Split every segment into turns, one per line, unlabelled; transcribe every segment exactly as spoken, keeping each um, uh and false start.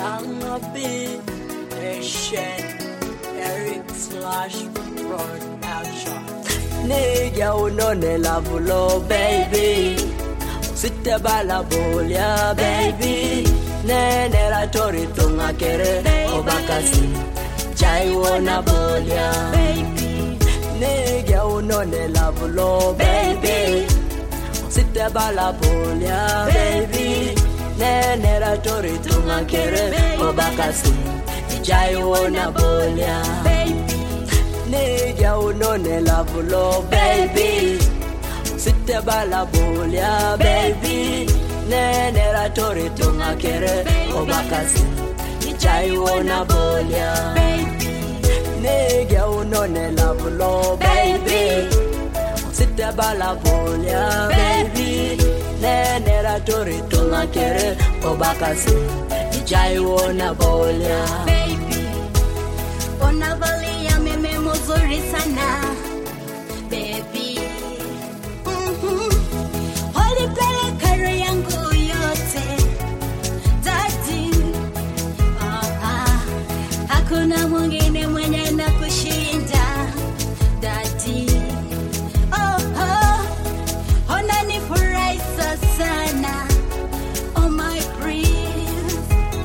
Young B, Asian, Eric slash production. Nigga, unone lavulo, baby. Sitte bala bolia, baby. Nene la tori tunga kere, obakasi. Chai wona bolia, baby. Nigga, unone lavulo, baby. Sitte bala bolia, baby. Nene la tori tunga kere, obakasi. Chai wona bolia, baby. Nigga, unone lavulo, baby. Sitte bala bolia, baby. Nene la tori tunga kere, obakasi. Chai wona bolia, baby. Nigga, unone lavulo, baby. Sitte bala bolia, baby. Nene la tori tunga kere, obakasi. Chai wona bolia,
baby. Ona valia meme muzuri sana, baby. Mhm. Holi pele kare yangu yote, daddy. Ah ah. Hakuna mwingine mwenye na kushinda, daddy. Oh oh. Ona ni furaha sana. Oh my prince.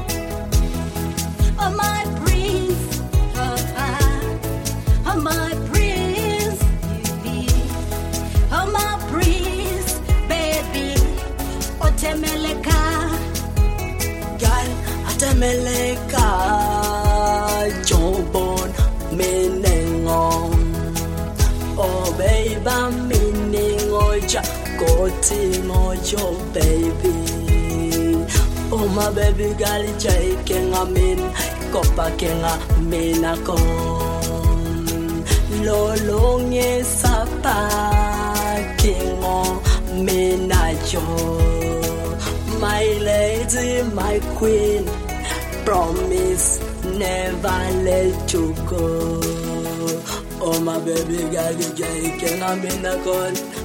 Oh my prince. Oh ah. Oh my prince. Oh my prince, baby. Otemeleka.
gal atameleka jobon menengo. Oh baby, meningo ja koti mojo, baby. Oh my baby girl, jai kenga min kopa kenga minako. Lolonge sapa kingo minacho. My lady, my queen, promise never let you go. Oh my baby girl, jai kenga minako.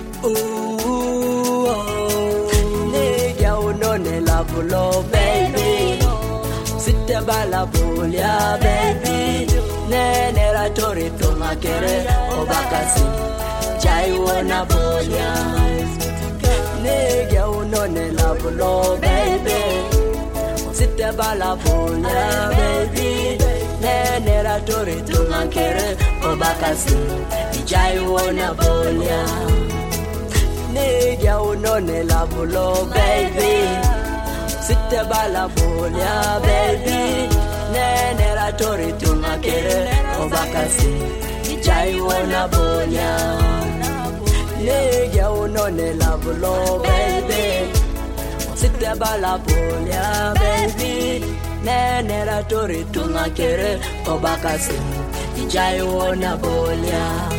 Ooh, oh. Nigga, unone lavulo, baby. Sitte bala bolia, baby. Nene la tori tunga kere, obakasi. Chai wona bolia. Nigga, unone lavulo, baby. Sitte bala bolia, baby. Nene la tori tunga kere, obakasi. Chai wona bolia. Nigga, unone lavulo, baby. Sitte bala bolia, baby. Nene la tori tunga kere, obakasi. Chai wona bolia. Nigga, unone lavulo, baby. Sitte bala bolia, baby. Nene la tori tunga kere, obakasi. Chai wona bolia.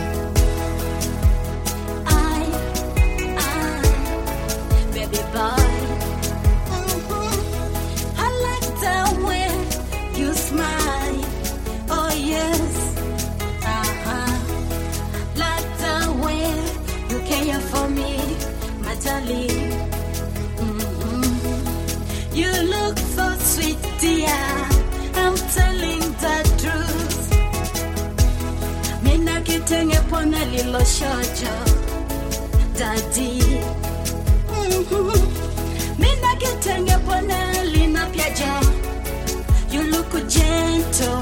Mm-hmm. You look so sweet, dear. I'm telling the truth. Mina kitenge pona lilo shojo, daddy. Mm-hmm. Mina kitenge pona lina piajo. You look gentle.